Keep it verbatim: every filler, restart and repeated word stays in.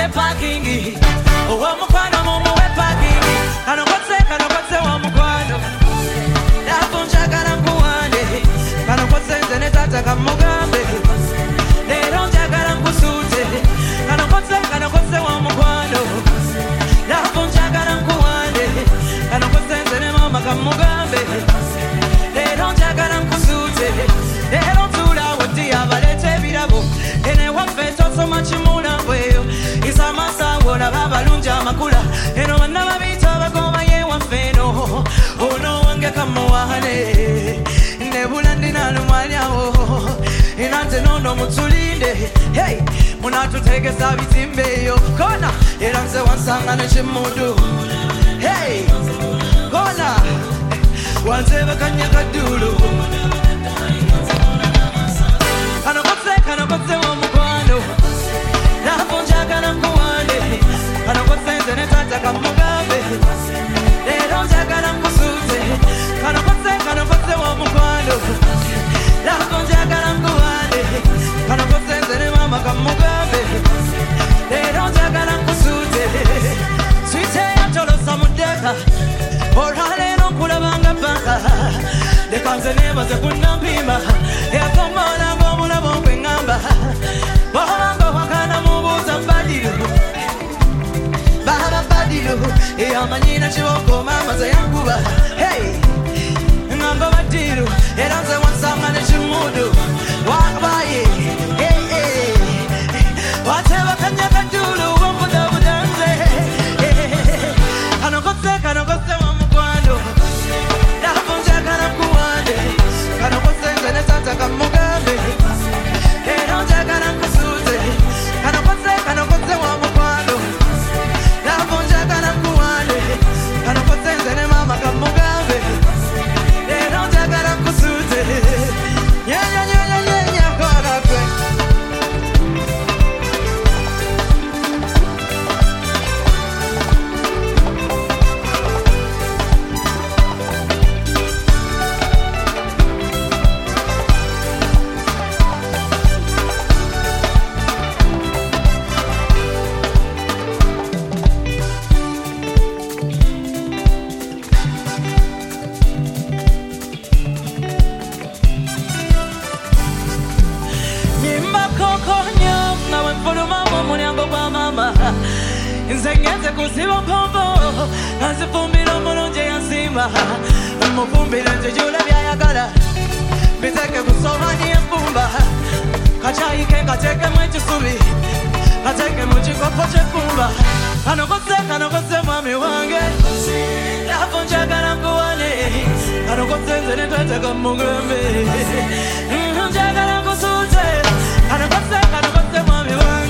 mumuwe parking owa mukwano mumuwe parking kano kotse kano kotse wa mukwano lafo njagala nkuwande kano kotse nze ne tata kamugambe lero njagala nkusute kano kotse kano kotse wa mukwano lafo njagala nkuwande kano kotse nze ne mama kamugambe lero njagala nkusute lero tula woti abalete birabo ene waffe tosoma kimula bweyo isamasawola babalunja makula eno banna babita bagoma ye waffe no ono wange kamuwane nebula ndina lumwanyawo inante nono mutulinde hey munatutegesa bitimbeyo kona era nze wansanga nekimudu hey kona wanze bakanya kadulu kano kotse kano kotse wa mukwano lafo njagala nkuwande kano kotse nze ne tata kamugambe lero njagala nkusute kano kotse kano kotse wa mukwano lafo njagala nkuwande kano kotse nze ne mama kamugambe lero njagala nkusute swite yatolosa mudeka olwaleero nkulabanga banka leka nze nebaze kunnampima yakomalanga omulabo nkweŋŋamba bwabanga wakana mubuuza badiru baba badiru eyamanyina kiboko mama ze yankuba hey ŋŋamba badiru era nze wansanga nekimudu wabaye hey hey watebakanya kadulu wambudabudanze kano kotse kano kotse wa mukwano lafo njagala nkuwande kano kotse nze ne tata kamugambe lero njagala nkusute kano kotse kano kotse wa mukwano lafo njagala nkuwande kano kotse nze ne mama kamugambe lero njagala nkusute nyanya nyanya nyanya kwagakwe nze ngenze kusiba mpombo nazifumbira omulungi yansimba mufumbire nze gyula byayagala biteke kusomani enfumba kachayike katekemu ekisubi kateke mu kikopo ky'effumba kano kotse kano kotse mwami wange lafo njagala nkuwane kano kotse nze ne tata kamugambe njagala nkusute kano kotse kano kotse mwami wange